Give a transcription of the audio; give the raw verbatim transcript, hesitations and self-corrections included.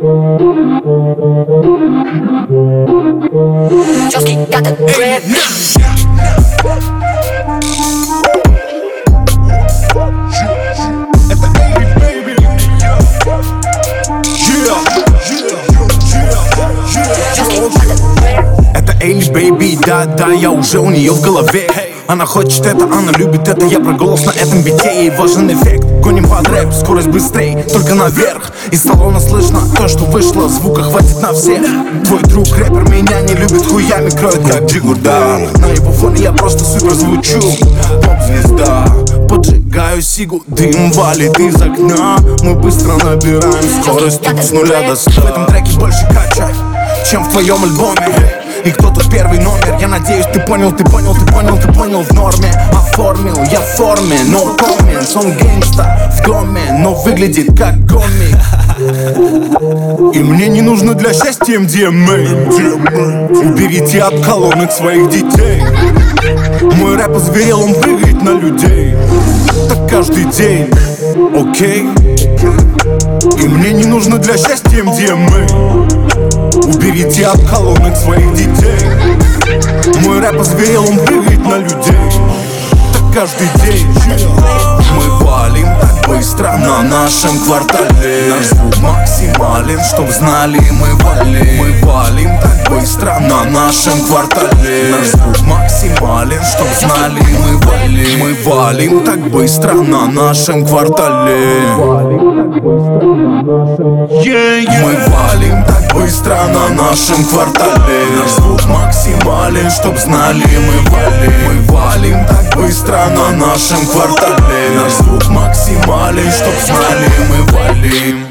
Josky got the grip. Это Эйли, бейби, да-да, я уже у нее в голове. Она хочет это, она любит это, я про голос на этом бите. Ей важен эффект, гоним под рэп, скорость быстрей, только наверх. Из салона слышно то, что вышло, звука хватит на всех. Твой друг рэпер меня не любит, хуями кроет как Джигурда. На его фоне я просто супер звучу, поп-звезда. Поджигаю сигу, дым валит из окна. Мы быстро набираем скорость с нуля до ста. В этом треке больше кача, чем в твоем альбоме. И кто тут первый номер? Я надеюсь, ты понял, ты понял, ты понял, ты понял в норме. Оформил, я в форме, no comments. Он гейнгста в доме, но выглядит как гомик. И мне не нужно для счастья эм ди эм эй. Уберите от колонок своих детей. Мой рэп озверел, он прыгает на людей. Так каждый день, окей. И мне не нужно для счастья эм ди эм эй. Уберите от колонок своих детей. Мой рэп озверел, он прыгает на людей. Так каждый день. Мы валим так быстро на нашем квартале. Наш звук максимален, чтоб знали, мы валим. Мы валим так быстро на нашем квартале. Наш звук максимален, чтоб знали, мы валим. Мы валим так быстро на нашем квартале. Мы валим так быстро на нашем квартале. Наш звук максимален, чтоб знали, мы валим. Мы валим так быстро на нашем квартале. Наш звук максимален, чтоб знали, мы валим.